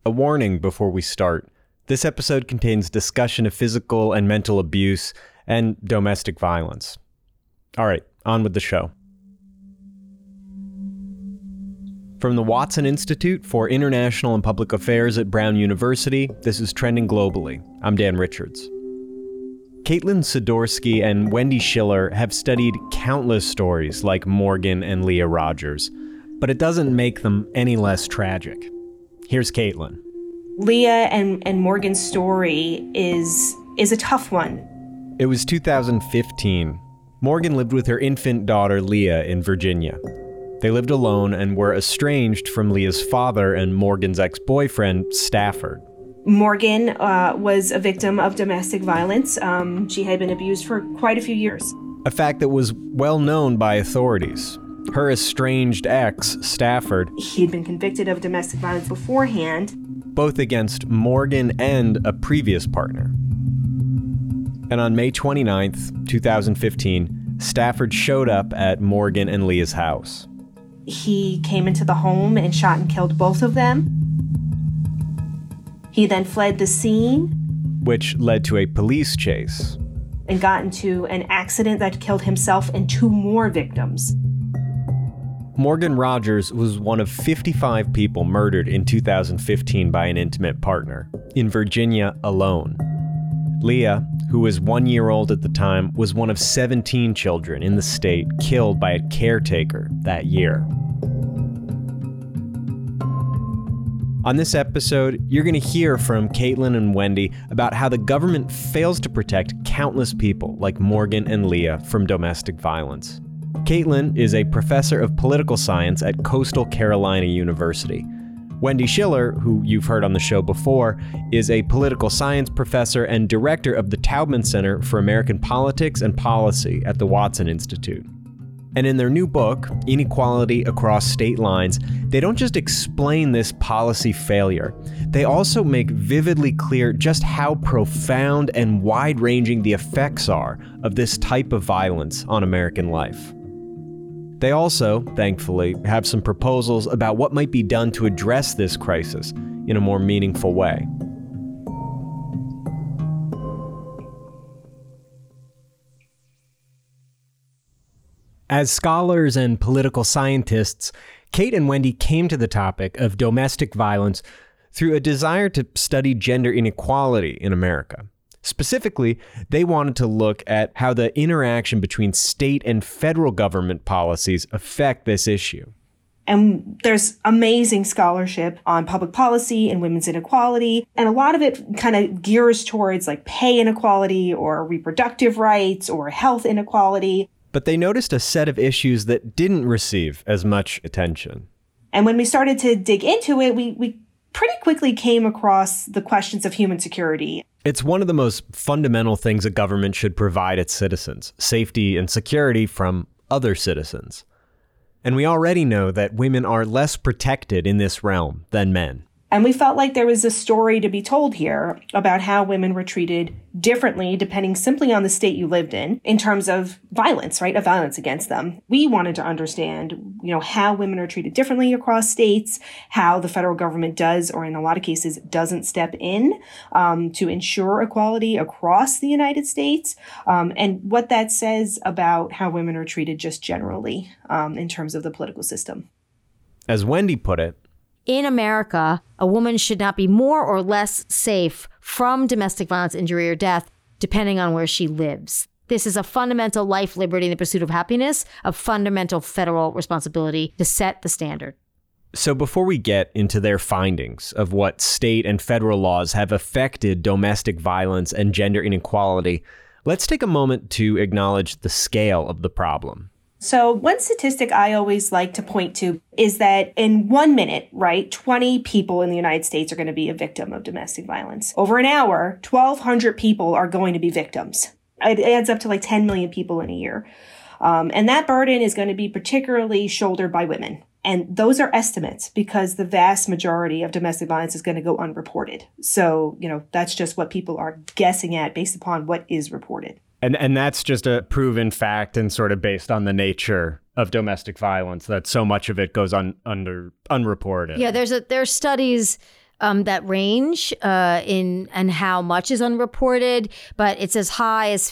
A warning before we start. This episode contains discussion of physical and mental abuse and domestic violence. All right, on with the show. From the Watson Institute for International and Public Affairs at Brown University, this is Trending Globally. I'm Dan Richards. Caitlin Sidorsky and Wendy Schiller have studied countless stories like Morgan and Leah Rogers, but it doesn't make them any less tragic. Here's Caitlin. Leah and Morgan's story is a tough one. It was 2015. Morgan lived with her infant daughter, Leah, in Virginia. They lived alone and were estranged from Leah's father and Morgan's ex-boyfriend, Stafford. Morgan was a victim of domestic violence. She had been abused for quite a few years. A fact that was well known by authorities. Her estranged ex, Stafford, he had been convicted of domestic violence beforehand, both against Morgan and a previous partner. And on May 29th, 2015, Stafford showed up at Morgan and Leah's house. He came into the home and shot and killed both of them. He then fled the scene, which led to a police chase, and got into an accident that killed himself and two more victims. Morgan Rogers was one of 55 people murdered in 2015 by an intimate partner, in Virginia alone. Leah, who was 1 year old at the time, was one of 17 children in the state killed by a caretaker that year. On this episode, you're going to hear from Caitlin and Wendy about how the government fails to protect countless people like Morgan and Leah from domestic violence. Caitlin is a professor of political science at Coastal Carolina University. Wendy Schiller, who you've heard on the show before, is a political science professor and director of the Taubman Center for American Politics and Policy at the Watson Institute. And in their new book, Inequality Across State Lines, they don't just explain this policy failure. They also make vividly clear just how profound and wide-ranging the effects are of this type of violence on American life. They also, thankfully, have some proposals about what might be done to address this crisis in a more meaningful way. As scholars and political scientists, Kate and Wendy came to the topic of domestic violence through a desire to study gender inequality in America. Specifically, they wanted to look at how the interaction between state and federal government policies affect this issue. And there's amazing scholarship on public policy and women's inequality. And a lot of it kind of gears towards like pay inequality or reproductive rights or health inequality. But they noticed a set of issues that didn't receive as much attention. And when we started to dig into it, we pretty quickly came across the questions of human security. It's one of the most fundamental things a government should provide its citizens, safety and security from other citizens. And we already know that women are less protected in this realm than men. And we felt like there was a story to be told here about how women were treated differently depending simply on the state you lived in terms of violence, right? Of violence against them. We wanted to understand, how women are treated differently across states, how the federal government does, or in a lot of cases, doesn't step in to ensure equality across the United States, and what that says about how women are treated just generally in terms of the political system. As Wendy put it, in America, a woman should not be more or less safe from domestic violence, injury, or death, depending on where she lives. This is a fundamental life, liberty, and the pursuit of happiness, a fundamental federal responsibility to set the standard. So before we get into their findings of what state and federal laws have affected domestic violence and gender inequality, let's take a moment to acknowledge the scale of the problem. So one statistic I always like to point to is that in 1 minute, right, 20 people in the United States are going to be a victim of domestic violence. Over an hour, 1,200 people are going to be victims. It adds up to like 10 million people in a year. And that burden is going to be particularly shouldered by women. And those are estimates because the vast majority of domestic violence is going to go unreported. So, that's just what people are guessing at based upon what is reported. And that's just a proven fact and sort of based on the nature of domestic violence, that so much of it goes unreported. Yeah, there's studies that range in and how much is unreported, but it's as high as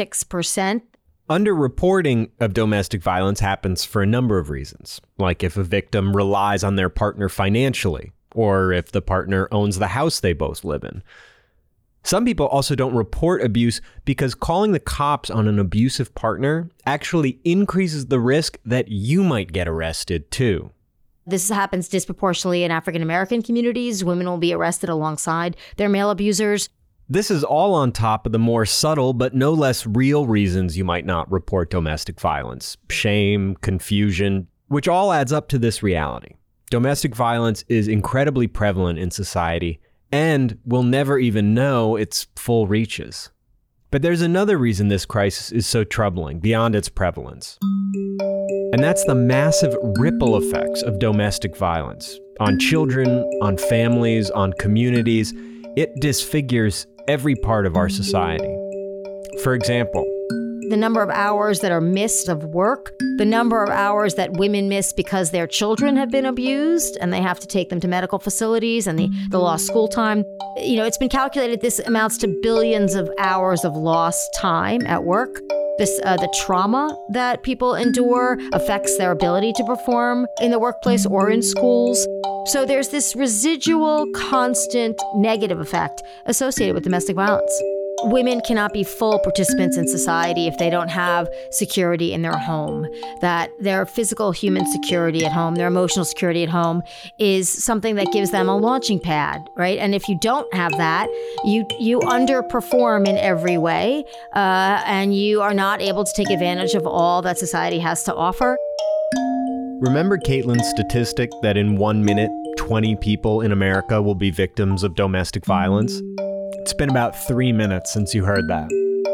56%. Underreporting of domestic violence happens for a number of reasons, like if a victim relies on their partner financially, or if the partner owns the house they both live in. Some people also don't report abuse because calling the cops on an abusive partner actually increases the risk that you might get arrested too. This happens disproportionately in African American communities. Women will be arrested alongside their male abusers. This is all on top of the more subtle but no less real reasons you might not report domestic violence. Shame, confusion, which all adds up to this reality. Domestic violence is incredibly prevalent in society, and we'll never even know its full reaches. But there's another reason this crisis is so troubling beyond its prevalence. And that's the massive ripple effects of domestic violence on children, on families, on communities. It disfigures every part of our society. For example, the number of hours that are missed of work, the number of hours that women miss because their children have been abused and they have to take them to medical facilities, and the lost school time. It's been calculated this amounts to billions of hours of lost time at work. The trauma that people endure affects their ability to perform in the workplace or in schools. So there's this residual, constant negative effect associated with domestic violence. Women cannot be full participants in society if they don't have security in their home, that their physical human security at home, their emotional security at home is something that gives them a launching pad, right? And if you don't have that, you underperform in every way, and you are not able to take advantage of all that society has to offer. Remember Caitlin's statistic that in 1 minute, 20 people in America will be victims of domestic violence? It's been about 3 minutes since you heard that.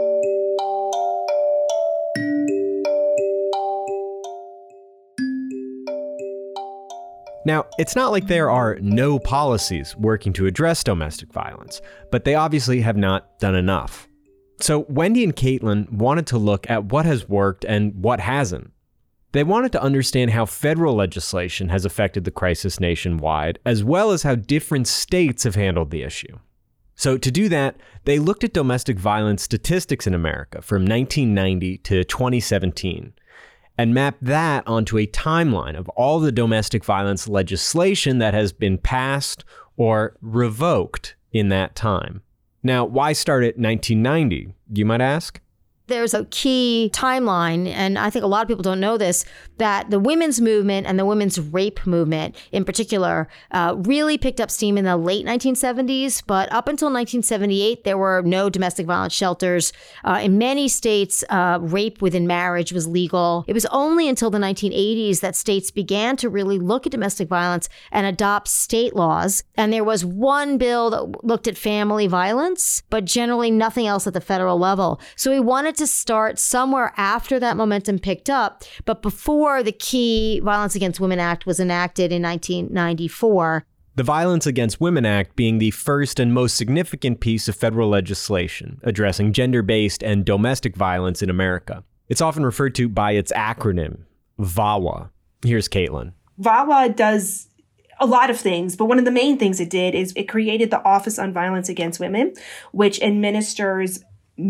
Now, it's not like there are no policies working to address domestic violence, but they obviously have not done enough. So Wendy and Caitlin wanted to look at what has worked and what hasn't. They wanted to understand how federal legislation has affected the crisis nationwide, as well as how different states have handled the issue. So to do that, they looked at domestic violence statistics in America from 1990 to 2017 and mapped that onto a timeline of all the domestic violence legislation that has been passed or revoked in that time. Now, why start at 1990, you might ask? There's a key timeline, and I think a lot of people don't know this, that the women's movement and the women's rape movement in particular really picked up steam in the late 1970s. But up until 1978, there were no domestic violence shelters. In many states, rape within marriage was legal. It was only until the 1980s that states began to really look at domestic violence and adopt state laws. And there was one bill that looked at family violence, but generally nothing else at the federal level. So we wanted to start somewhere after that momentum picked up, but before the key Violence Against Women Act was enacted in 1994. The Violence Against Women Act being the first and most significant piece of federal legislation addressing gender-based and domestic violence in America. It's often referred to by its acronym, VAWA. Here's Caitlin. VAWA does a lot of things, but one of the main things it did is it created the Office on Violence Against Women, which administers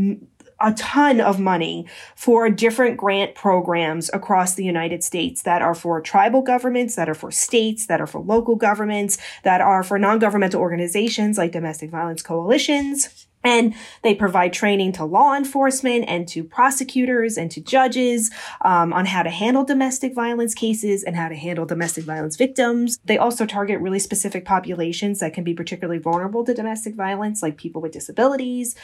a ton of money for different grant programs across the United States that are for tribal governments, that are for states, that are for local governments, that are for non-governmental organizations like domestic violence coalitions. And they provide training to law enforcement and to prosecutors and to judges on how to handle domestic violence cases and how to handle domestic violence victims. They also target really specific populations that can be particularly vulnerable to domestic violence, like people with disabilities,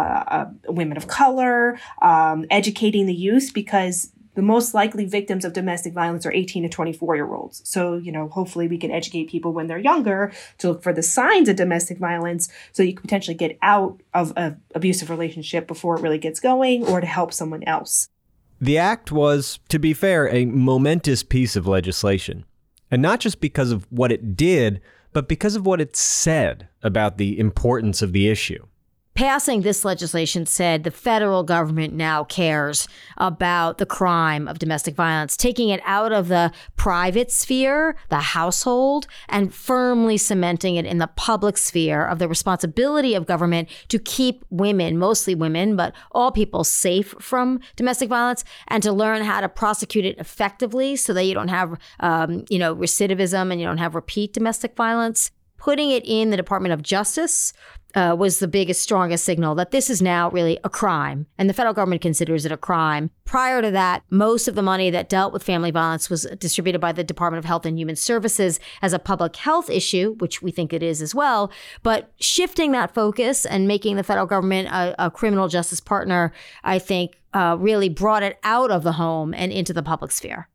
women of color, educating the youth, because the most likely victims of domestic violence are 18 to 24-year-olds. So, hopefully we can educate people when they're younger to look for the signs of domestic violence so you can potentially get out of an abusive relationship before it really gets going, or to help someone else. The act was, to be fair, a momentous piece of legislation. And not just because of what it did, but because of what it said about the importance of the issue. Passing this legislation said the federal government now cares about the crime of domestic violence, taking it out of the private sphere, the household, and firmly cementing it in the public sphere of the responsibility of government to keep women, mostly women, but all people, safe from domestic violence, and to learn how to prosecute it effectively so that you don't have, recidivism and you don't have repeat domestic violence. Putting it in the Department of Justice was the biggest, strongest signal that this is now really a crime, and the federal government considers it a crime. Prior to that, most of the money that dealt with family violence was distributed by the Department of Health and Human Services as a public health issue, which we think it is as well. But shifting that focus and making the federal government a criminal justice partner, I think, really brought it out of the home and into the public sphere.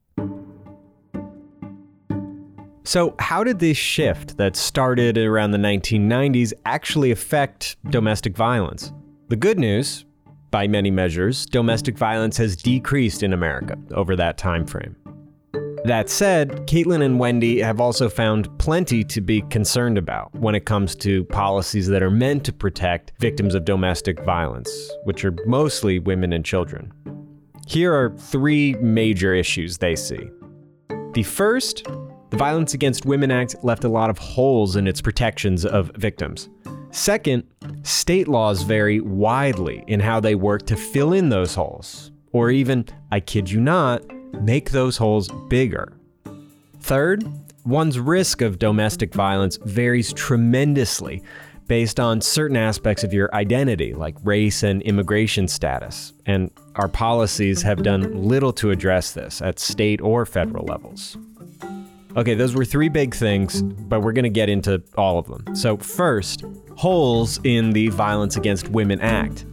So how did this shift that started around the 1990s actually affect domestic violence? The good news, by many measures, domestic violence has decreased in America over that time frame. That said, Caitlin and Wendy have also found plenty to be concerned about when it comes to policies that are meant to protect victims of domestic violence, which are mostly women and children. Here are 3 major issues they see. The first, the Violence Against Women Act left a lot of holes in its protections of victims. Second, state laws vary widely in how they work to fill in those holes, or even, I kid you not, make those holes bigger. Third, one's risk of domestic violence varies tremendously based on certain aspects of your identity, like race and immigration status, and our policies have done little to address this at state or federal levels. Okay, those were 3 big things, but we're going to get into all of them. So first, holes in the Violence Against Women Act.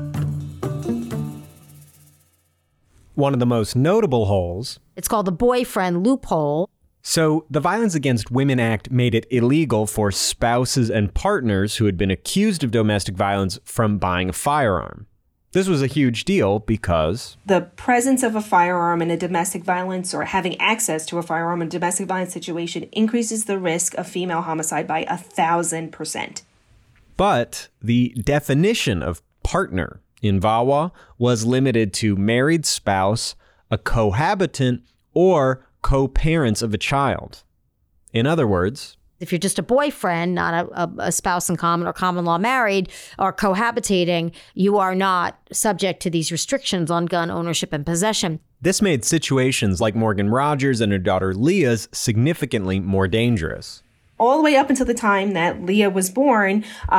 One of the most notable holes... It's called the boyfriend loophole. So the Violence Against Women Act made it illegal for spouses and partners who had been accused of domestic violence from buying a firearm. This was a huge deal because the presence of a firearm in a domestic violence or having access to a firearm in a domestic violence situation increases the risk of female homicide by 1,000%. But the definition of partner in VAWA was limited to married spouse, a cohabitant, or co-parents of a child. In other words, if you're just a boyfriend, not a spouse in common or common law married or cohabitating, you are not subject to these restrictions on gun ownership and possession. This made situations like Morgan Rogers and her daughter Leah's significantly more dangerous. All the way up until the time that Leah was born,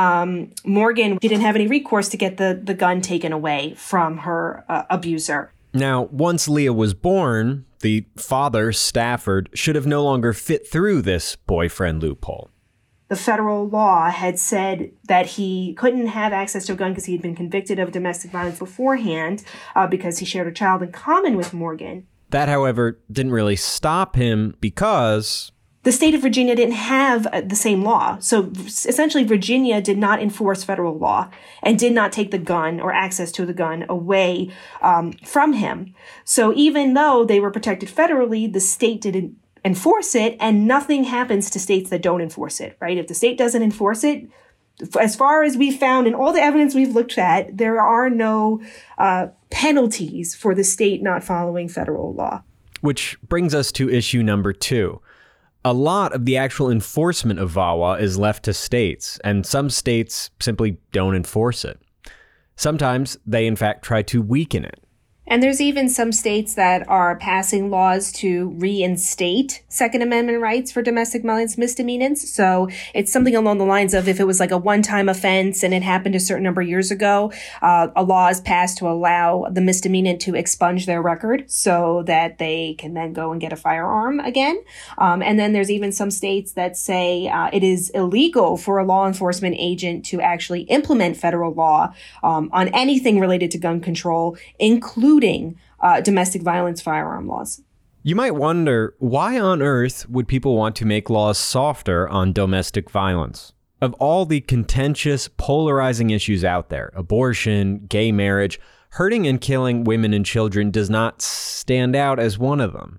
Morgan didn't have any recourse to get the gun taken away from her abuser. Now, once Leah was born, the father, Stafford, should have no longer fit through this boyfriend loophole. The federal law had said that he couldn't have access to a gun because he had been convicted of domestic violence beforehand because he shared a child in common with Morgan. That, however, didn't really stop him because the state of Virginia didn't have the same law. So essentially, Virginia did not enforce federal law and did not take the gun or access to the gun away from him. So even though they were protected federally, the state didn't enforce it, and nothing happens to states that don't enforce it, right? If the state doesn't enforce it, as far as we've found in all the evidence we've looked at, there are no penalties for the state not following federal law. Which brings us to issue number 2. A lot of the actual enforcement of VAWA is left to states, and some states simply don't enforce it. Sometimes they, in fact, try to weaken it. And there's even some states that are passing laws to reinstate Second Amendment rights for domestic violence misdemeanors. So it's something along the lines of if it was like a one-time offense and it happened a certain number of years ago, a law is passed to allow the misdemeanant to expunge their record so that they can then go and get a firearm again. And then there's even some states that say it is illegal for a law enforcement agent to actually implement federal law on anything related to gun control, including domestic violence firearm laws. You might wonder, why on earth would people want to make laws softer on domestic violence? Of all the contentious, polarizing issues out there, abortion, gay marriage, hurting and killing women and children does not stand out as one of them.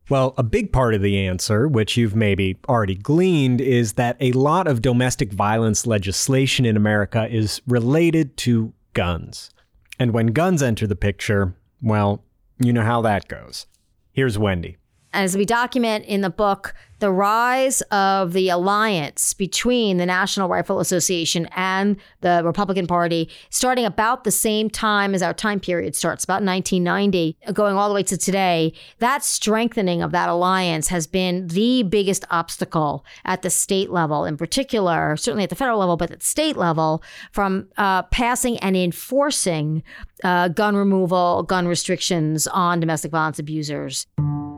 Well, a big part of the answer, which you've maybe already gleaned, is that a lot of domestic violence legislation in America is related to guns. And when guns enter the picture, well, you know how that goes. Here's Wendy. As we document in the book, the rise of the alliance between the National Rifle Association and the Republican Party, starting about the same time as our time period starts, about 1990, going all the way to today, that strengthening of that alliance has been the biggest obstacle at the state level, in particular, certainly at the federal level, but at the state level, from passing and enforcing gun removal, gun restrictions on domestic violence abusers.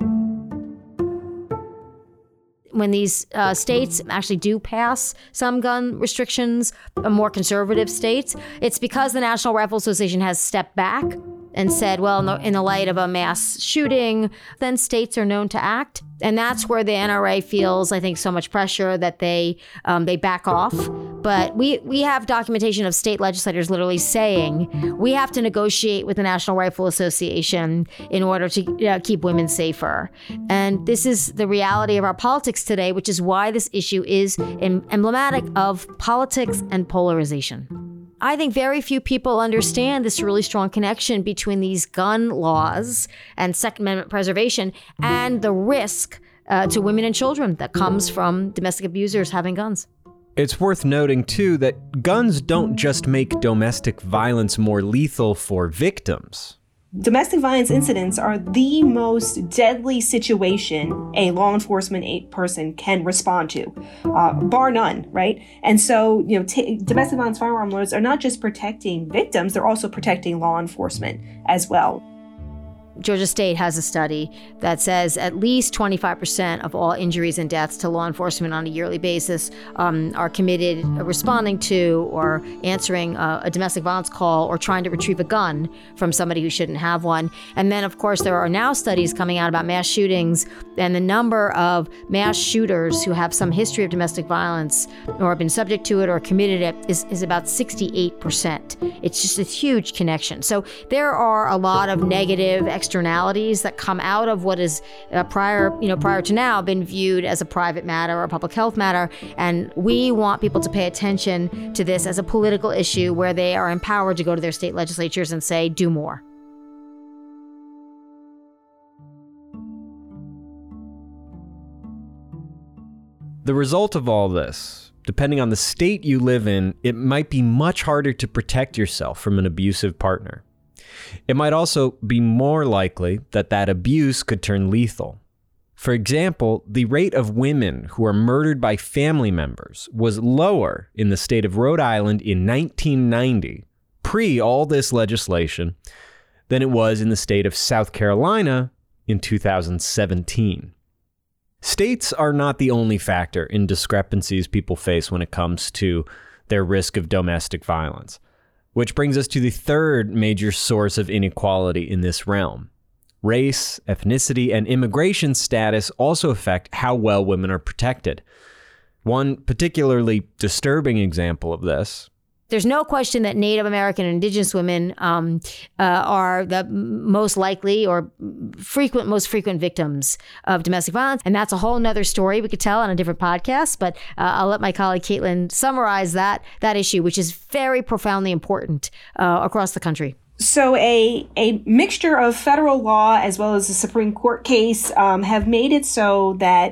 When these states actually do pass some gun restrictions, more conservative states, it's because the National Rifle Association has stepped back and said, well, in the light of a mass shooting, then states are known to act. And that's where the NRA feels, I think, so much pressure that they back off. But we have documentation of state legislators literally saying we have to negotiate with the National Rifle Association in order to keep women safer. And this is the reality of our politics today, which is why this issue is emblematic of politics and polarization. I think very few people understand this really strong connection between these gun laws and Second Amendment preservation and the risk to women and children that comes from domestic abusers having guns. It's worth noting, too, that guns don't just make domestic violence more lethal for victims. Domestic violence incidents are the most deadly situation a law enforcement person can respond to, bar none, right? And so, domestic violence firearm laws are not just protecting victims, they're also protecting law enforcement as well. Georgia State has a study that says at least 25% of all injuries and deaths to law enforcement on a yearly basis are committed responding to or answering a domestic violence call or trying to retrieve a gun from somebody who shouldn't have one. And then, of course, there are now studies coming out about mass shootings, and the number of mass shooters who have some history of domestic violence or have been subject to it or committed it is about 68%. It's just a huge connection. So there are a lot of negative externalities that come out of what is prior to now been viewed as a private matter or a public health matter. And we want people to pay attention to this as a political issue where they are empowered to go to their state legislatures and say, do more. The result of all this, depending on the state you live in, it might be much harder to protect yourself from an abusive partner. It might also be more likely that that abuse could turn lethal. For example, the rate of women who are murdered by family members was lower in the state of Rhode Island in 1990, pre all this legislation, than it was in the state of South Carolina in 2017. States are not the only factor in discrepancies people face when it comes to their risk of domestic violence. Which brings us to the third major source of inequality in this realm. Race, ethnicity, and immigration status also affect how well women are protected. One particularly disturbing example of this. There's no question that Native American and Indigenous women are the most likely or most frequent victims of domestic violence. And that's a whole nother story we could tell on a different podcast. But I'll let my colleague Caitlin summarize that issue, which is very profoundly important across the country. So a mixture of federal law as well as a Supreme Court case have made it so that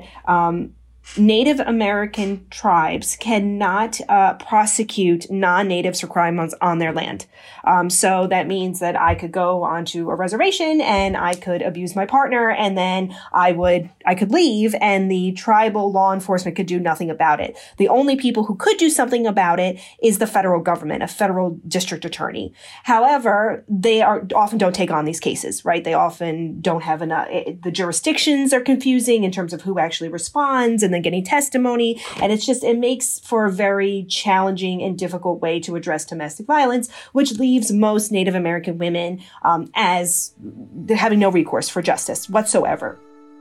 Native American tribes cannot prosecute non-natives for crimes on their land. So that means that I could go onto a reservation and I could abuse my partner, and then I could leave, and the tribal law enforcement could do nothing about it. The only people who could do something about it is the federal government, a federal district attorney. However, they often don't take on these cases, right? They often don't have enough. The jurisdictions are confusing in terms of who actually responds, and then getting testimony. And it makes for a very challenging and difficult way to address domestic violence, which leaves most Native American women as having no recourse for justice whatsoever.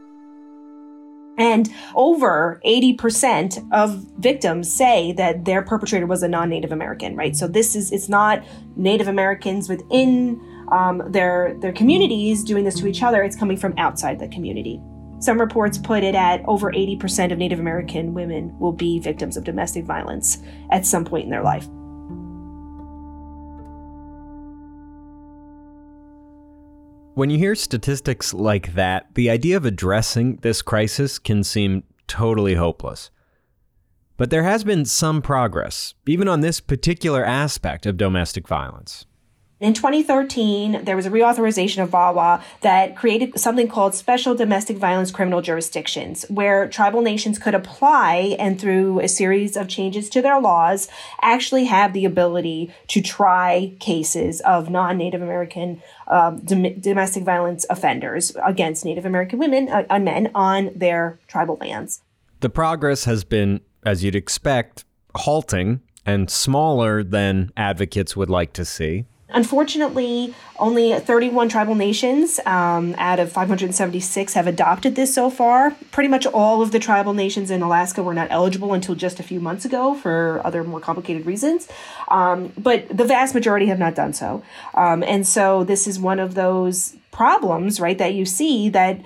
And over 80% of victims say that their perpetrator was a non-Native American, right? So it's not Native Americans within their communities doing this to each other. It's coming from outside the community. Some reports put it at over 80% of Native American women will be victims of domestic violence at some point in their life. When you hear statistics like that, the idea of addressing this crisis can seem totally hopeless. But there has been some progress, even on this particular aspect of domestic violence. In 2013, there was a reauthorization of VAWA that created something called Special Domestic Violence Criminal Jurisdictions, where tribal nations could apply and through a series of changes to their laws, actually have the ability to try cases of non-Native American domestic violence offenders against Native American women and men on their tribal lands. The progress has been, as you'd expect, halting and smaller than advocates would like to see. Unfortunately, only 31 tribal nations out of 576 have adopted this so far. Pretty much all of the tribal nations in Alaska were not eligible until just a few months ago for other more complicated reasons. But the vast majority have not done so. And so this is one of those problems, right, that you see that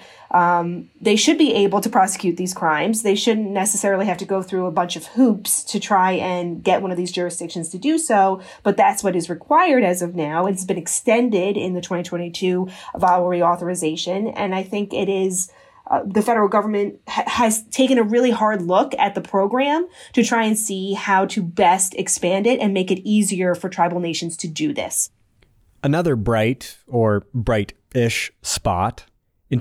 they should be able to prosecute these crimes. They shouldn't necessarily have to go through a bunch of hoops to try and get one of these jurisdictions to do so, but that's what is required as of now. It's been extended in the 2022 VAWA reauthorization, and I think it is the federal government has taken a really hard look at the program to try and see how to best expand it and make it easier for tribal nations to do this. Another bright, or bright-ish, spot. In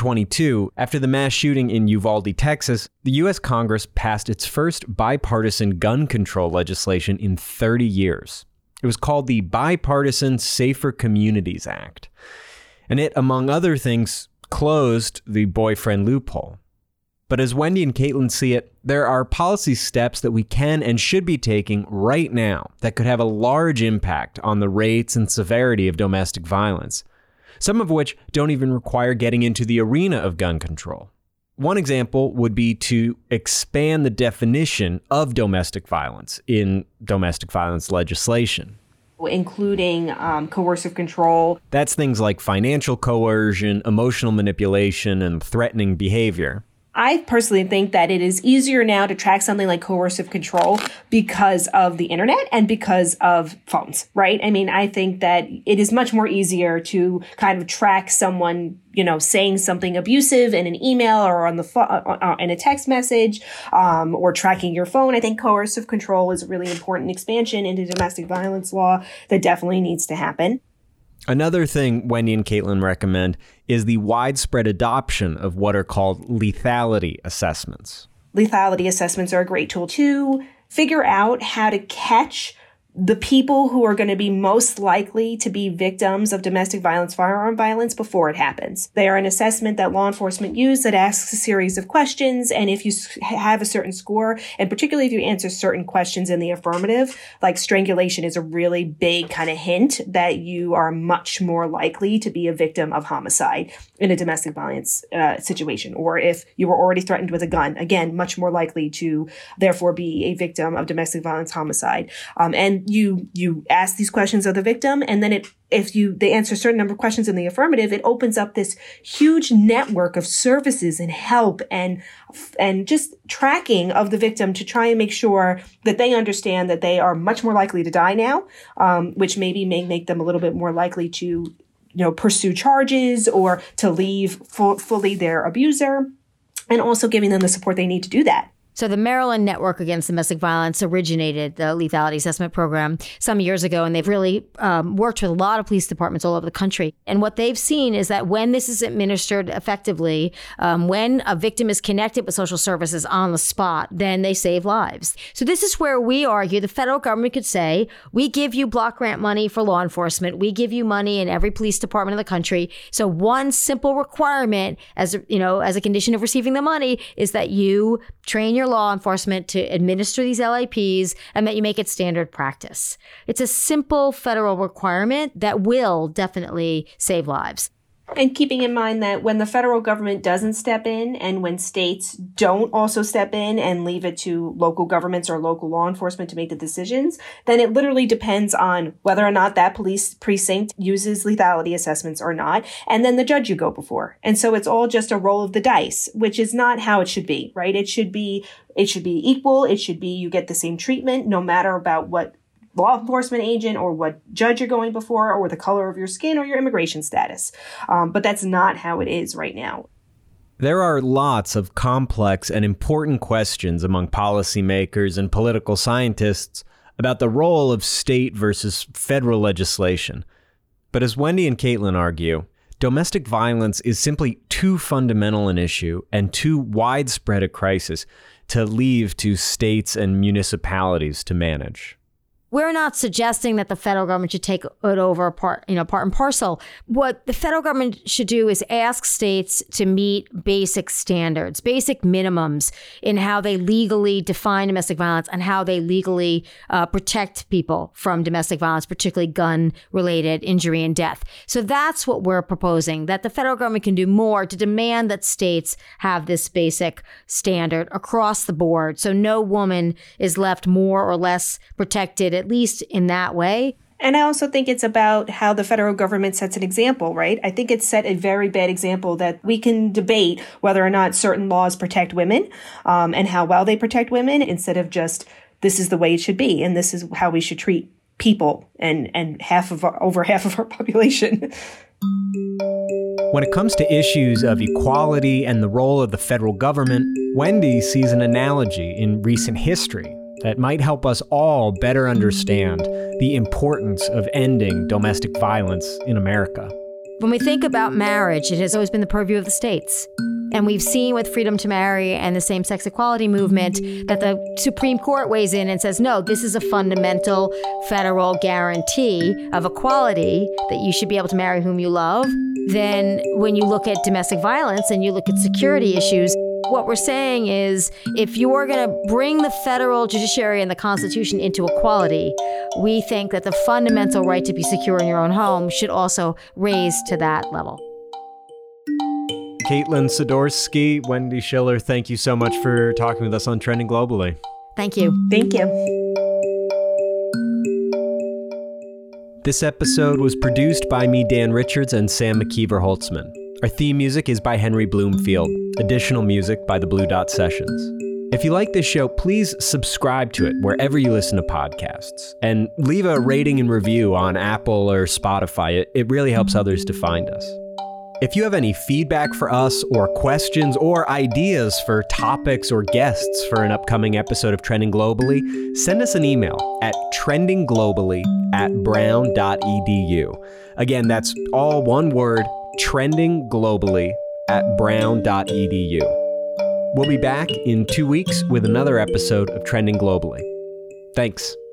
2022, after the mass shooting in Uvalde, Texas, the U.S. Congress passed its first bipartisan gun control legislation in 30 years. It was called the Bipartisan Safer Communities Act. And it, among other things, closed the boyfriend loophole. But as Wendy and Caitlin see it, there are policy steps that we can and should be taking right now that could have a large impact on the rates and severity of domestic violence, some of which don't even require getting into the arena of gun control. One example would be to expand the definition of domestic violence in domestic violence legislation, including coercive control. That's things like financial coercion, emotional manipulation, and threatening behavior. I personally think that it is easier now to track something like coercive control because of the internet and because of phones, right? I mean, I think that it is much more easier to kind of track someone, saying something abusive in an email or on the in a text message, or tracking your phone. I think coercive control is a really important expansion into domestic violence law that definitely needs to happen. Another thing Wendy and Caitlin recommend is the widespread adoption of what are called lethality assessments. Lethality assessments are a great tool to figure out how to catch the people who are going to be most likely to be victims of domestic violence, firearm violence before it happens. They are an assessment that law enforcement use that asks a series of questions. And if you have a certain score, and particularly if you answer certain questions in the affirmative, like strangulation is a really big kind of hint that you are much more likely to be a victim of homicide in a domestic violence situation. Or if you were already threatened with a gun, again, much more likely to therefore be a victim of domestic violence homicide. And you ask these questions of the victim, and then if they answer a certain number of questions in the affirmative, it opens up this huge network of services and help and just tracking of the victim to try and make sure that they understand that they are much more likely to die now, which maybe may make them a little bit more likely to pursue charges or to leave fully their abuser, and also giving them the support they need to do that. So the Maryland Network Against Domestic Violence originated the lethality assessment program some years ago, and they've really worked with a lot of police departments all over the country. And what they've seen is that when this is administered effectively, when a victim is connected with social services on the spot, then they save lives. So this is where we argue the federal government could say, we give you block grant money for law enforcement. We give you money in every police department in the country. So one simple requirement as a condition of receiving the money is that you train your law enforcement to administer these LAPs and that you make it standard practice. It's a simple federal requirement that will definitely save lives. And keeping in mind that when the federal government doesn't step in and when states don't also step in and leave it to local governments or local law enforcement to make the decisions, then it literally depends on whether or not that police precinct uses lethality assessments or not, and then the judge you go before. And so it's all just a roll of the dice, which is not how it should be, right? It should be equal. It should be you get the same treatment no matter about what law enforcement agent or what judge you're going before or the color of your skin or your immigration status. But that's not how it is right now. There are lots of complex and important questions among policymakers and political scientists about the role of state versus federal legislation. But as Wendy and Caitlin argue, domestic violence is simply too fundamental an issue and too widespread a crisis to leave to states and municipalities to manage. We're not suggesting that the federal government should take it over part and parcel. What the federal government should do is ask states to meet basic standards, basic minimums in how they legally define domestic violence and how they legally protect people from domestic violence, particularly gun-related injury and death. So that's what we're proposing, that the federal government can do more to demand that states have this basic standard across the board. So no woman is left more or less protected, at least in that way. And I also think it's about how the federal government sets an example, right? I think it's set a very bad example that we can debate whether or not certain laws protect women and how well they protect women instead of just this is the way it should be and this is how we should treat people and over half of our population. When it comes to issues of equality and the role of the federal government, Wendy sees an analogy in recent history that might help us all better understand the importance of ending domestic violence in America. When we think about marriage, it has always been the purview of the states. And we've seen with freedom to marry and the same-sex equality movement that the Supreme Court weighs in and says, no, this is a fundamental federal guarantee of equality that you should be able to marry whom you love. Then when you look at domestic violence and you look at security issues, what we're saying is if you're going to bring the federal judiciary and the Constitution into equality, we think that the fundamental right to be secure in your own home should also raise to that level. Caitlin Sidorsky, Wendy Schiller, thank you so much for talking with us on Trending Globally. Thank you. Thank you. This episode was produced by me, Dan Richards, and Sam McKeever-Holtzman. Our theme music is by Henry Bloomfield. Additional music by the Blue Dot Sessions. If you like this show, please subscribe to it wherever you listen to podcasts. And leave a rating and review on Apple or Spotify. It really helps others to find us. If you have any feedback for us or questions or ideas for topics or guests for an upcoming episode of Trending Globally, send us an email at trendingglobally@brown.edu. Again, that's all one word, trendingglobally@brown.edu. We'll be back in 2 weeks with another episode of Trending Globally. Thanks.